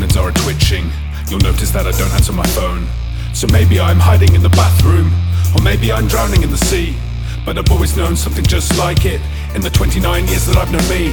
eyelids are twitching. You'll notice that I don't answer my phone. So maybe I'm hiding in the bathroom, or maybe I'm drowning in the sea. But I've always known something just like it in the 29 years that I've known me.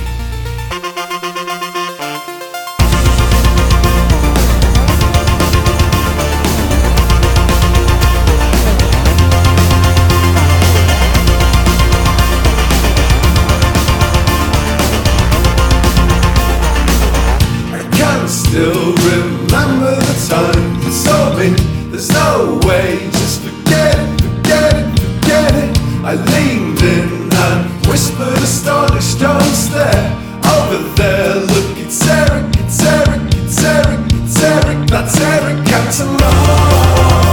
Still remember the time you saw me. There's no way, just forget it, forget it, forget it. I leaned in and whispered astonished, don't stare. Over there, look, it's Eric, it's Eric, it's Eric, it's Eric. That's Eric Cantona.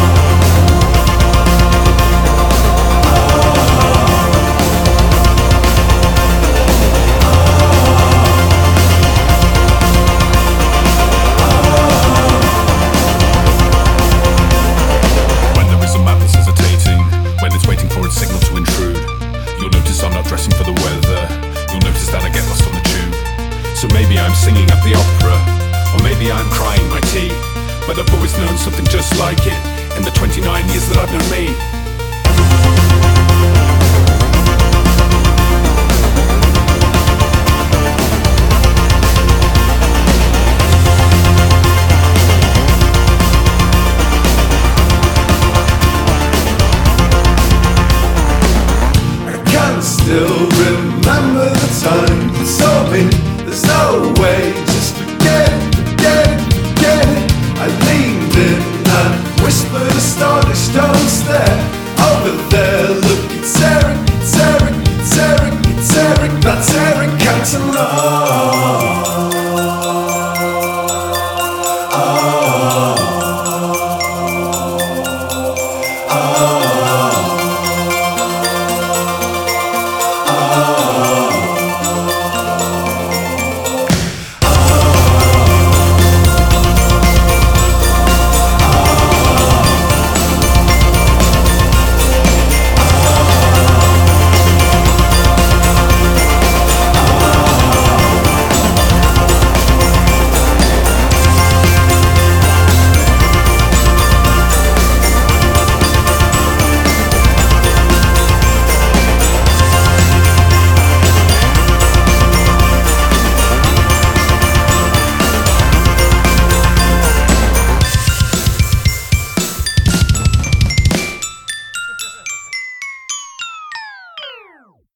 Signal to intrude. You'll notice I'm not dressing for the weather. You'll notice that I get lost on the tube. So maybe I'm singing at the opera, or maybe I'm crying my tea. But I've always known something just like it in the 29 years that I've known me.